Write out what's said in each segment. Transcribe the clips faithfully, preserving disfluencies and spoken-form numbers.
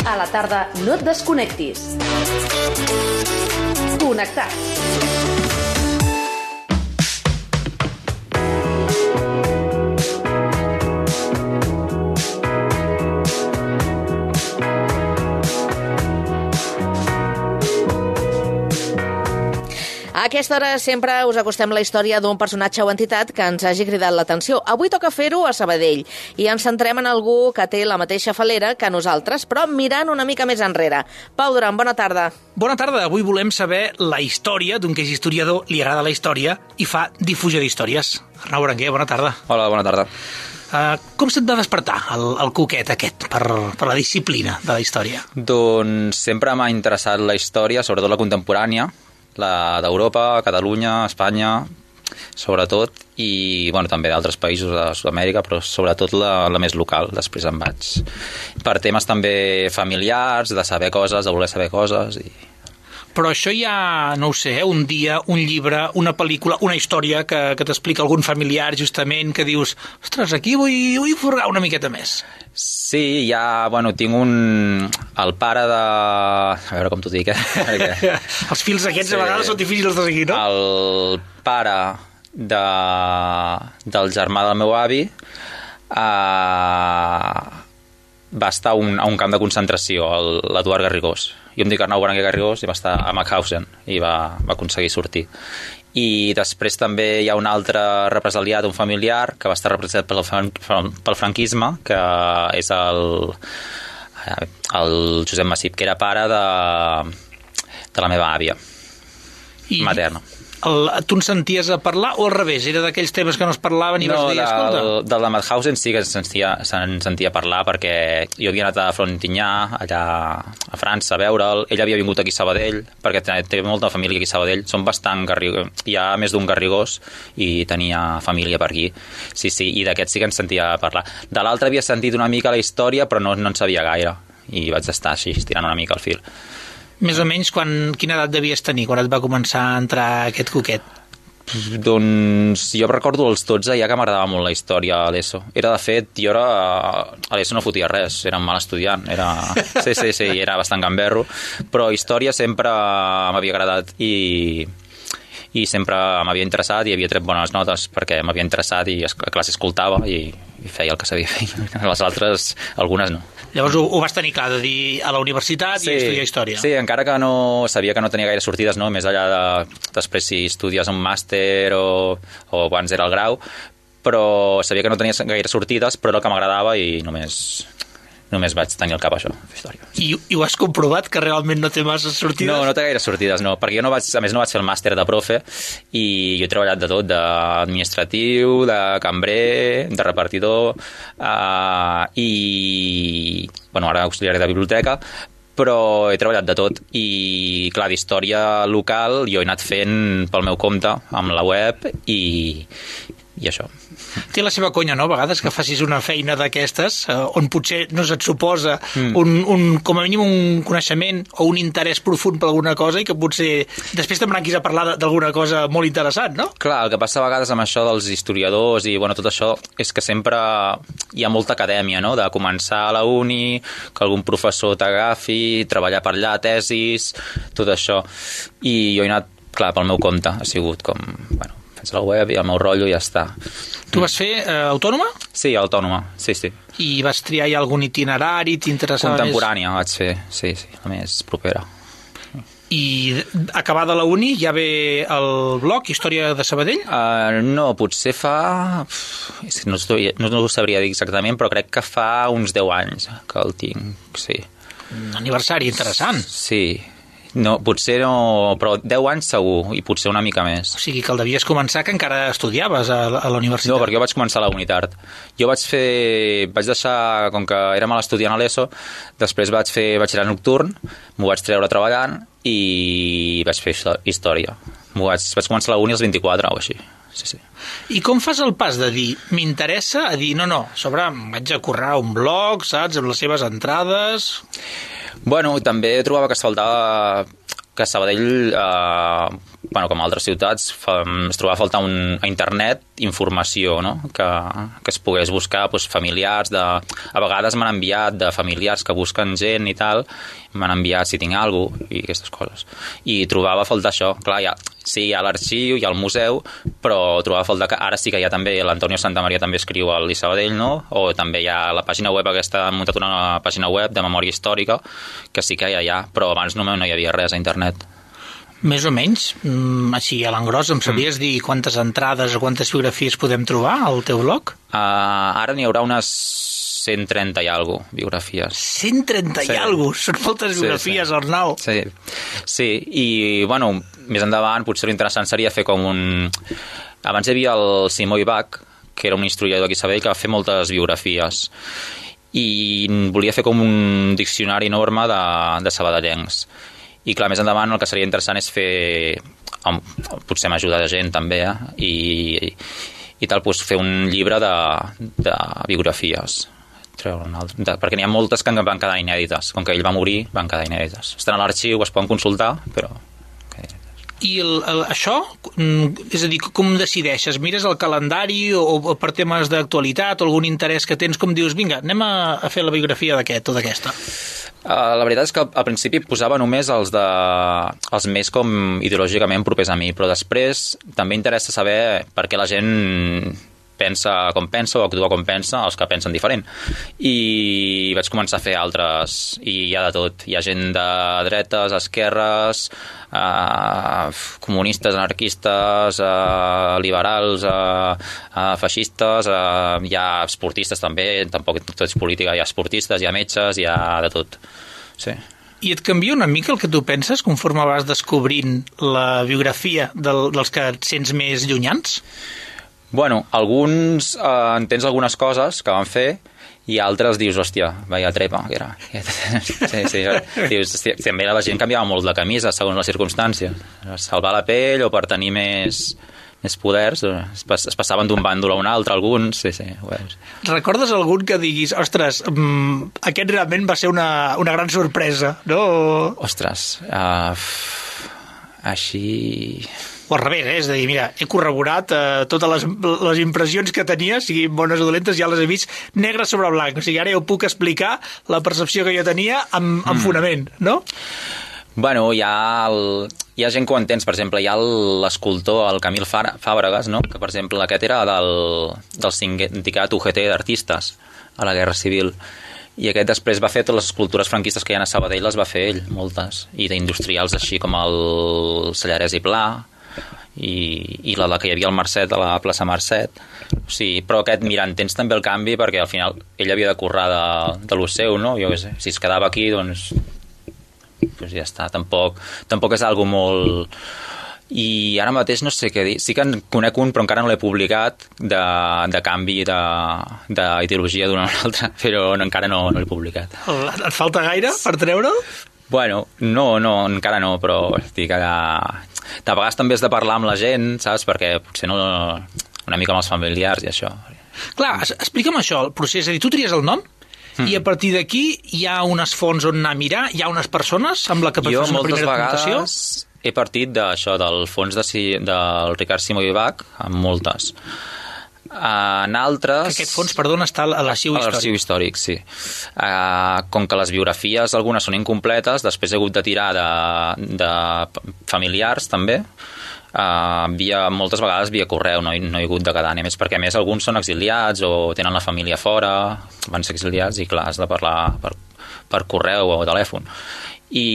A la tarda no et desconnectis. Connectats. A aquesta hora sempre us acostem la història d'un personatge o entitat que ens hagi cridat l'atenció. Avui toca fer-ho a Sabadell i ens centrem en algú que té la mateixa falera que nosaltres, però mirant una mica més enrere. Pau Duran, bona tarda. Bona tarda. Avui volem saber la història d'un que és historiador, li agrada la història i fa difusió d'històries. Arnau Berenguer, bona tarda. Hola, bona tarda. Uh, com se't va despertar el, el coquet aquest per, per la disciplina de la història? Doncs sempre m'ha interessat la història, sobretot la contemporània, la d'Europa, Catalunya, Espanya, sobretot, i bueno, també d'altres països de Sud-amèrica, però sobretot la, la més local. Després em vaig per temes també familiars, de saber coses, de voler saber coses. I... Però això ja, no ho sé, eh? un dia, un llibre, una pel·lícula, una història que, que t'explica algun familiar, justament, que dius, ostres, aquí vull, vull furgar una miqueta més. Sí, ja, bueno, tinc un... el pare de... A veure com t'ho dic, eh? Perquè... Els fils aquests sí. A vegades són difícils de seguir, no? El pare de... del germà del meu avi eh... va estar un, a un camp de concentració, l'Eduard Garrigós. Jo em dic Arnau Berenguer Garrigós i va estar a Mauthausen i va, va aconseguir sortir. I després també hi ha un altre represaliat, un familiar, que va estar representat pel, pel franquisme, que és el, el Josep Massip, que era pare de, de la meva àvia I... materna. El, tu en senties a parlar o al revés? Era d'aquells temes que no es parlaven i no, vas dir, escolta... No, del de Mauthausen sí que se'n sentia, se'n sentia parlar perquè jo havia anat a Frontinyà, allà a França, a veure'l. Ell havia vingut aquí a Sabadell, perquè té molta família aquí a Sabadell. Són bastant garrigós. Hi ha més d'un garrigós i tenia família per aquí. Sí, sí, i d'aquest sí que en sentia parlar. De l'altre havia sentit una mica la història, però no, no en sabia gaire. I vaig estar així, estirant una mica el fil. Més o menys, quan, quina edat devies tenir quan et va començar a entrar aquest coquet? Doncs jo recordo als dotze ja que m'agradava molt la història a l'ESO. Era, de fet, jo era, a l'ESO no fotia res, era un mal estudiant. Era... Sí, sí, sí, era bastant gamberro, però història sempre m'havia agradat i, i sempre m'havia interessat i havia tret bones notes perquè m'havia interessat i a classe escoltava i, i feia el que sabia fer. Les altres, algunes no. Llavors ho, ho vas tenir clar, de dir a la universitat sí, i estudiar història. Sí, encara que no sabia que no tenia gaire sortides, no? Més allà de després si estudies un màster o, o abans era el grau, però sabia que no tenia gaire sortides, però era el que m'agradava i només... només vaig tenir al cap això, història. I, I ho has comprovat, que realment no té massa sortides? No, no té gaire sortides, no, perquè jo no vaig, a més no vaig fer el màster de profe i jo he treballat de tot, d'administratiu, de cambrer, de repartidor uh, i, bueno, ara auxiliar de biblioteca, però he treballat de tot i, clar, d'història local jo he anat fent pel meu compte amb la web i, i això. Té la seva conya, no?, a vegades que facis una feina d'aquestes eh, on potser no se't suposa mm. un, un, com a mínim un coneixement o un interès profund per alguna cosa i que potser després t'embranquis a parlar d'alguna cosa molt interessant, no? Clar, el que passa a vegades amb això dels historiadors i bueno, tot això és que sempre hi ha molta acadèmia, no?, de començar a la uni, que algun professor t'agafi, treballar per allà, tesis, tot això. I jo he anat, clar, pel meu compte, ha sigut com, bueno, faig la web i el meu rotllo i ja està. Tu vas fer eh, autònoma? Sí, autònoma, sí, sí. I vas triar ja algun itinerari? T'interessava més? Contemporània vaig fer, sí, sí, la més propera. I acabada la uni ja ve el blog Història de Sabadell? Uh, no, potser fa... No, estoy, no, no ho sabria dir exactament, però crec que fa uns deu anys que el tinc, sí. Un aniversari interessant. Sí. No, potser no, però deu anys segur, i potser una mica més. O sigui que el devies començar que encara estudiaves a la, a la universitat. No, perquè jo vaig començar a la Unitat. Jo vaig fer, vaig deixar, com que era mal estudiant a l'ESO, després vaig fer batxillerat nocturn, m'ho vaig treure treballant i vaig fer història. Vaig, vaig començar a la uni als vint-i-quatre o així. Sí, sí. I com fas el pas de dir, m'interessa, a dir, no, no, a sobre vaig a currar un blog, saps, amb les seves entrades... Bueno, també trobava que es faltava que a Sabadell, eh, bueno, com a altres ciutats, fa, es trobava a faltar un, a internet informació, no? que, que es pogués buscar doncs, familiars. De, a vegades m'han enviat de familiars que busquen gent i tal, m'han enviat si tinc alguna cosa i aquestes coses. I trobava a faltar això. Clar, ja, sí, hi ha l'arxiu, hi ha el museu, però trobava a faltar que ara sí que hi ha també, l'Antonio Santamaria també escriu al Sabadell, no? O també hi ha la pàgina web aquesta, han muntat una pàgina web de memòria històrica, que sí que hi ha, ja, però abans no, no hi havia res a internet. Més o menys, així a l'engròs, em sabies mm. dir quantes entrades o quantes biografies podem trobar al teu blog? Uh, ara n'hi haurà unes cent trenta i alguna cosa, biografies. cent trenta sí. i alguna cosa? Són moltes biografies, sí, sí. Arnau. Sí. sí, i bueno, més endavant potser l'interessant seria fer com un... Abans hi havia el Simó Ibach, que era un historiador aquí a Sabadell, que va fer moltes biografies, i volia fer com un diccionari enorme de, de sabadellencs. I clar, més endavant el que seria interessant és fer, potser amb ajuda de gent també, eh? I, i tal, doncs fer un llibre de, de biografies, de, perquè n'hi ha moltes que van quedar inèdites. Com que ell va morir, van quedar inèdites. Estan a l'arxiu, es poden consultar, però... I el, el, això, és a dir, com decideixes? Mires el calendari o, o per temes d'actualitat o algun interès que tens, com dius, vinga, anem a, a fer la biografia d'aquest o d'aquesta? Uh, la veritat és que al principi posava només els, de, els més com ideològicament propers a mi, però després també interessa saber per què la gent pensa com pensa o actua com pensa, els que pensen diferent. I vaig començar a fer altres, i hi ha de tot. Hi ha gent de dretes, esquerres, eh, comunistes, anarquistes, eh, liberals, eh, eh, feixistes, eh, hi ha esportistes també, tampoc tot és política, hi ha esportistes, hi ha metges, hi ha de tot. Sí. I et canvia una mica el que tu penses conforme vas descobrint la biografia del, dels que et sents més llunyans? Bueno, alguns eh, entens algunes coses que van fer i altres dius, hòstia, vaya trepa, que era. Sí, sí, dius, hòstia, també la gent canviava molt la camisa segons les circumstàncies. Salvar la pell o per tenir més, més poders, es, es passaven d'un bàndol a un altre, alguns, sí, sí. Bueno. Recordes algun que diguis, ostres, mmm, aquest realment va ser una, una gran sorpresa, no? Ostres, uh, així... O al revés, eh? És a dir, mira, he corroborat eh, totes les, les impressions que tenia, siguin bones o dolentes, ja les he vist negre sobre blanc. O sigui, ara ja ho puc explicar, la percepció que jo tenia, amb, amb mm. fonament, no? Bueno, hi ha, el, hi ha gent que ho entens. Per exemple, hi ha l'escultor, el Camil Fàbregas, no? Que, per exemple, aquest era del, del sindicat U G T d'artistes a la Guerra Civil. I aquest després va fer totes les escultures franquistes que hi ha a Sabadell, les va fer ell, moltes. I d'industrials així com el Sallarès i Pla, i, i la, la que hi havia al Mercet, a la plaça Mercet. O sigui, però aquest, mira, entens també el canvi perquè al final ell havia de currar de, de lo seu, no? Jo què sé, si es quedava aquí, doncs, doncs ja està, tampoc, tampoc és algo molt... I ara mateix no sé què dir, sí que en conec un però encara no l'he publicat de, de canvi d'ideologia d'una a una altra, però no, encara no, no l'he publicat. Et falta gaire per treure'l? Bueno, no, no, encara no, però estic a... de vegades també has de parlar amb la gent, saps? Perquè potser no... una mica amb els familiars i això. Clar, explica'm això, el procés, és a dir, tu tries el nom mm. i a partir d'aquí hi ha unes fonts on anar a mirar, hi ha unes persones amb la que pots fer una primera documentació? Jo moltes vegades he partit d'això, del fons de, del Ricard Simó Ibach, amb moltes. En altres... Aquest fons, perdona, està a l'arxiu històric. A l'arxiu històric, sí. Uh, com que les biografies, algunes són incompletes, després he hagut de tirar de, de familiars, també. Uh, via, moltes vegades via correu, no, no he hagut de quedar, ni més, perquè a més alguns són exiliats o tenen la família fora, van ser exiliats i clar, has de parlar per, per correu o telèfon. I...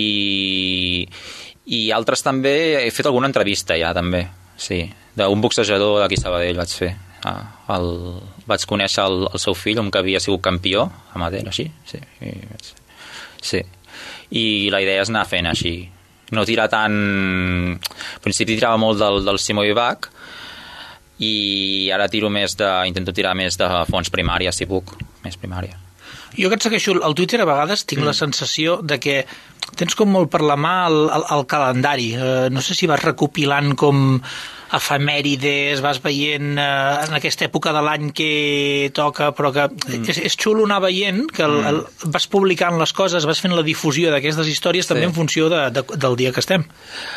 I altres també, he fet alguna entrevista ja també, sí, d'un boxejador d'aquí a Sabadell vaig fer. Ah, el, vaig conèixer el, el seu fill, un que havia sigut campió amateur, així, sí, i, sí. I la idea és anar fent així, no tirar tant... Al principi tirava molt del, del Simó Ibach i ara tiro més de... intento tirar més de fons primària, si puc, més primària. Jo que et segueixo al Twitter a vegades tinc mm. la sensació de que tens com molt per la mà el, el, el calendari. Eh, no sé si vas recopilant com efemèrides, vas veient eh, en aquesta època de l'any que toca, però que mm. és, és xulo anar veient que el, el, vas publicant les coses, vas fent la difusió d'aquestes històries sí. també en funció de, de, del dia que estem.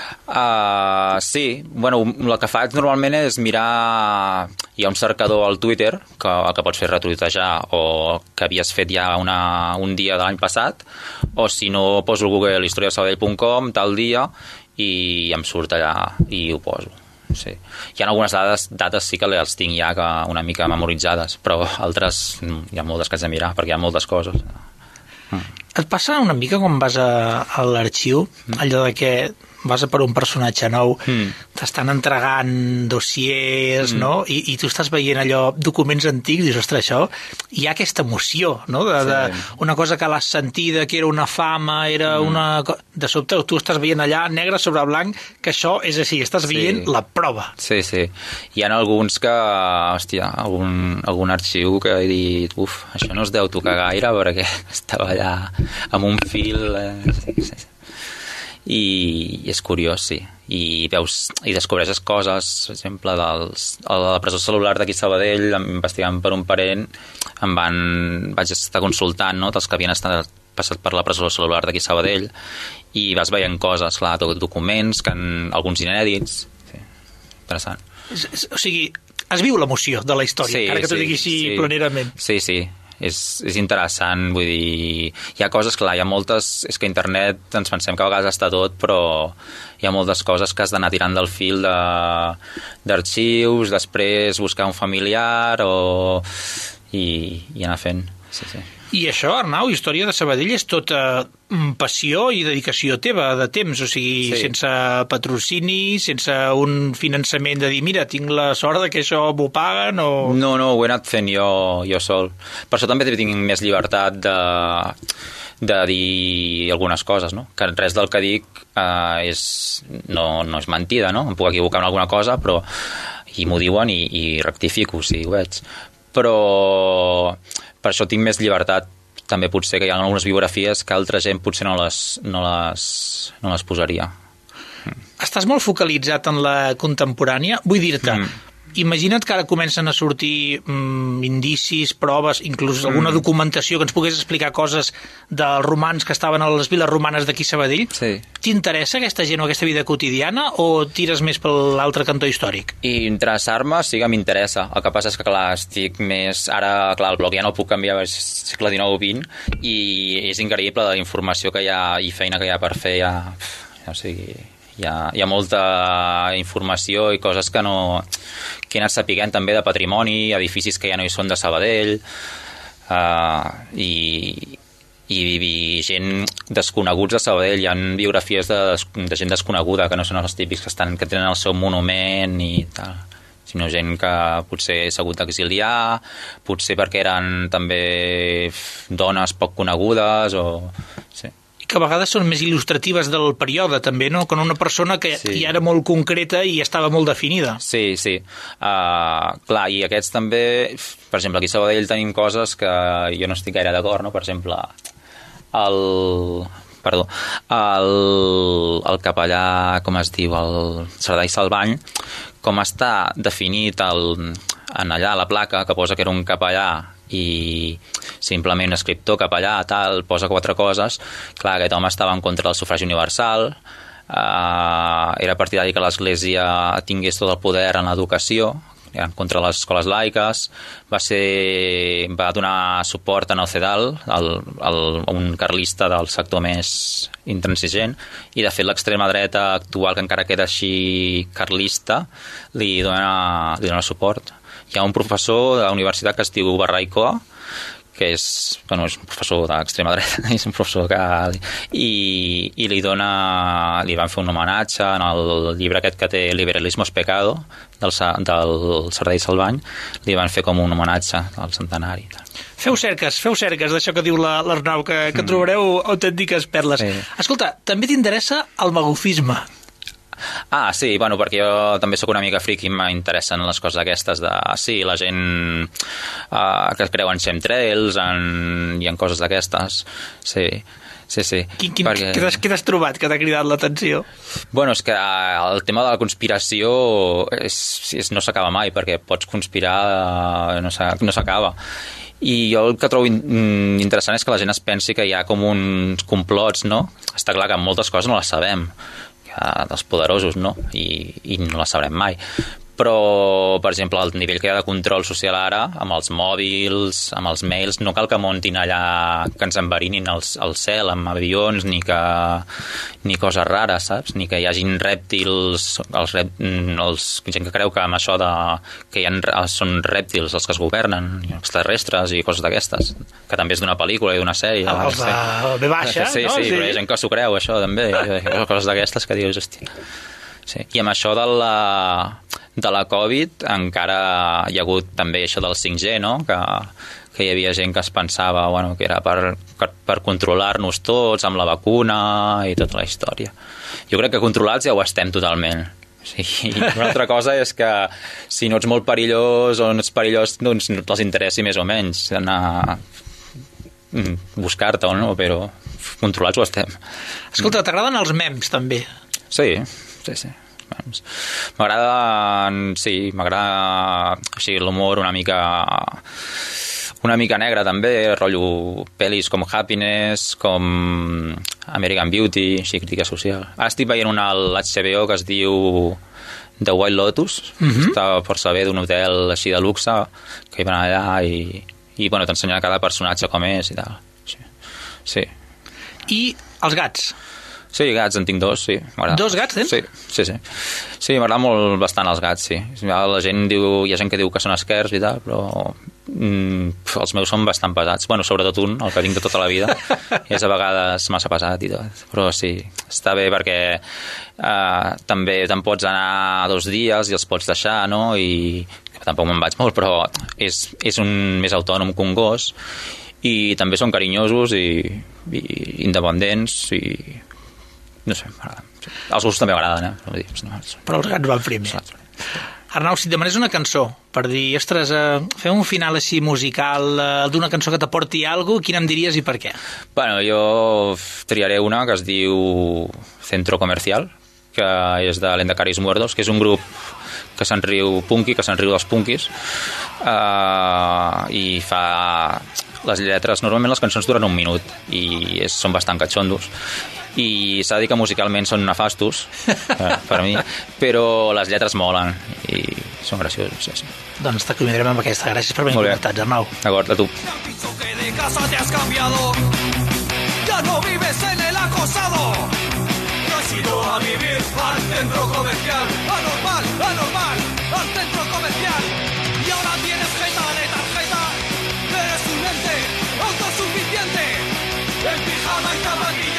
Uh, sí, bueno, el que faig normalment és mirar, hi ha un cercador al Twitter que el que pots fer és retuitejar o que havies fet ja una, un dia de l'any passat, o si no poso al Google història de sabadell punt com tal dia i em surt allà i ho poso. Sí. Hi ha algunes dades, dates sí que les tinc ja que una mica memoritzades, però altres hi ha moltes que haig de mirar perquè hi ha moltes coses. Mm. Et passa una mica quan vas a, a l'arxiu, mm. allò de que vas a per un personatge nou, mm. t'estan entregant dossiers, mm. no? I, i tu estàs veient allò, documents antics, i dius, ostres, això, hi ha aquesta emoció, no? De, sí. de una cosa que l'has sentida, que era una fama, era mm. una... De sobte, tu estàs veient allà, negre sobre blanc, que això és així, estàs veient sí. la prova. Sí, sí. Hi ha alguns que, hòstia, algun, algun arxiu que he dit, uf, això no es deu tocar gaire, perquè estava allà amb un fil... Eh, sí, sí, sí. I, i és curiós, sí. I veus i descobreixes coses, per exemple, dels, a la presó cel·lular d'aquí a Sabadell, investigant per un parent, em van, vaig estar consultant, no?, dels que havien estat passat per la presó cel·lular d'aquí a Sabadell, i vas veient coses, clar, documents, que en, alguns inèdits. Sí, interessant. O sigui, es viu l'emoció de la història, sí, encara que t'ho sí, digui així sí. planerament. Sí, sí. És, és interessant, vull dir, hi ha coses, clar, hi ha moltes, és que internet ens pensem que a vegades està tot, però hi ha moltes coses que has d'anar tirant del fil de, d'arxius, després buscar un familiar o, i, i anar fent, sí, sí. I això, Arnau, Història de Sabadell és tota passió i dedicació teva de temps, o sigui, sí. sense patrocini, sense un finançament de dir, mira, tinc la sort de que això m'ho paguen o... No, no, ho he anat fent jo, jo sol. Per això també tinc més llibertat de, de dir algunes coses, no? Que res del que dic eh, és, no, no és mentida, no? Em puc equivocar en alguna cosa, però i m'ho diuen i, i rectifico, si ho veig. Però per això tinc més llibertat. També potser que hi ha algunes biografies que altra gent potser no les, no les, no les posaria. Estàs molt focalitzat en la contemporània. Vull dir-te, mm. imagina't que ara comencen a sortir mm, indicis, proves, inclús mm. alguna documentació que ens pogués explicar coses dels romans que estaven a les viles romanes d'aquí Sabadell. Sí. T'interessa aquesta gent o aquesta vida quotidiana o tires més per l'altre cantó històric? I interessar-me sí que m'interessa. El que passa és que, clar, estic més... Ara, clar, el blog ja no el puc canviar, és segle dinou o vint, i és increïble la informació que hi ha i feina que hi ha per fer. Ja, ja o sigui... Hi ha, hi ha molta informació i coses que no que he anat sapiguent també de patrimoni, edificis que ja no hi són de Sabadell, uh, i, i, i gent desconeguts de Sabadell. Hi ha biografies de, de gent desconeguda que no són els típics que, estan, que tenen el seu monument i tal, sinó gent que potser s'ha hagut d'exiliar, potser perquè eren també dones poc conegudes o... Sí. Que a vegades són més il·lustratives del període, també, no? Com una persona que sí. ja era molt concreta i estava molt definida. Sí, sí. Uh, clar, i aquests també... Per exemple, aquí a Sabadell tenim coses que jo no estic gaire d'acord, no? Per exemple, el... Perdó. El, el capellà, com es diu, el Cerdà i Salvany, com està definit el, en allà a la placa, que posa que era un capellà i simplement escriptor, capellà, tal, posa quatre coses. Clar, aquest home estava en contra del sufragi universal, eh, era partidari que l'Església tingués tot el poder en l'educació, en contra de les escoles laiques, va ser va donar suport a Nocedal, el, el, un carlista del sector més intransigent, i de fet l'extrema dreta actual, que encara queda així carlista, li dona, li dona suport. Hi ha un professor de la universitat que es diu Barraicoa, que és, bueno, és un professor d'extrema dreta, és un professor que... I, i li dona... li van fer un homenatge en el llibre aquest que té Liberalismo es pecado, del, del Cerdà i Salvany, li van fer com un homenatge al centenari. Feu cerques, feu cerques d'això que diu l'Arnau, que, que trobareu autèntiques perles. Sí. Escolta, també t'interessa el magufisme. Ah, sí, bueno, perquè jo també sóc una mica friqui i m'interessen les coses aquestes de... Sí, la gent uh, que creu en chemtrails en, i en coses d'aquestes. Sí, sí, sí. Quin, quin, perquè... Què t'has trobat que t'ha cridat l'atenció? Bueno, és que el tema de la conspiració és, és, no s'acaba mai, perquè pots conspirar, no s'acaba. I jo el que trobo interessant és que la gent es pensi que hi ha com uns complots, no? Està clar que moltes coses no les sabem, dels poderosos, no? I, i no la sabrem mai. Però, per exemple, el nivell que hi ha de control social ara, amb els mòbils, amb els mails, no cal que muntin allà, que ens enverinin al, al cel amb avions, ni que ni coses rares, saps? Ni que hi hagin rèptils, els, rep, els gent que creu que amb això de, que hi ha, són rèptils els que es governen, extraterrestres i coses d'aquestes, que també és d'una pel·lícula i d'una sèrie. Ah, els de B baixa, sí, no? Sí, sí, però hi ha gent que s'ho creu, això, també. Coses d'aquestes que dius, hòstia... Sí. I amb això de la, de la Covid encara hi ha hagut també això del cinc G, no? que, que hi havia gent que es pensava bueno, que era per, per controlar-nos tots amb la vacuna i tota la història. Jo crec que controlats ja ho estem totalment. Sí. Una altra cosa és que si no ets molt perillós o no ets perillós, doncs no te'ls interessi més o menys anar buscar-te, no? Però controlats ho estem. Escolta, t'agraden els memes també? Sí, sí, sí. M'agrada, sí, m'agrada així l'humor una mica una mica negre també, rotllo pel·lis com Happiness, com American Beauty, així crítica social. Ara estic veient una a l'H B O que es diu The White Lotus, mm-hmm. Està força bé, d'un hotel així de luxe, que hi van allà i, i bueno, t'ensenya cada personatge com és i tal. Sí. Sí. I els gats? Sí, gats, en tinc dos, sí. Dos gats tens? Sí, sí, sí. Sí, m'agrada molt bastant els gats, sí. La gent diu, hi ha gent que diu que són esquers i tal, però mm, els meus són bastant pesats. Bueno, sobretot un, el que tinc de tota la vida, és a vegades massa pesat i tot. Però sí, està bé perquè eh, també te'n pots anar dos dies i els pots deixar, no? I tampoc me'n vaig molt, però és, és un més autònom que un gos i també són carinyosos i, i independents i... No sé, m'agrada. Els gossos també m'agraden, eh? Però els gats van primer. Arnau, si et demanés una cançó per dir, ostres, eh, fem un final així musical eh, d'una cançó que t'aporti alguna cosa, quina em diries i per què? Bueno, jo triaré una que es diu Centro Comercial, que és de Lendacaris Muertos, que és un grup que se'n riu punky, que se'n riu dels punkis, uh, i fa... Les lletres, normalment les cançons duren un minut i és, són bastant catxondos i s'ha de dir que musicalment són nefastos eh, per mi, però les lletres molen i són graciosos, sí, sí. Doncs t'acomiadarem amb aquesta. Gràcies per venir connectats, Arnau. D'acord, a tu. Ya no vives en el acosado. No has ido a vivir al centro comercial. Anormal, anormal, al centro comercial. Y ahora tienes jeta de tarjeta. Eres un ente autosuficiente. En pijama y zapatilla.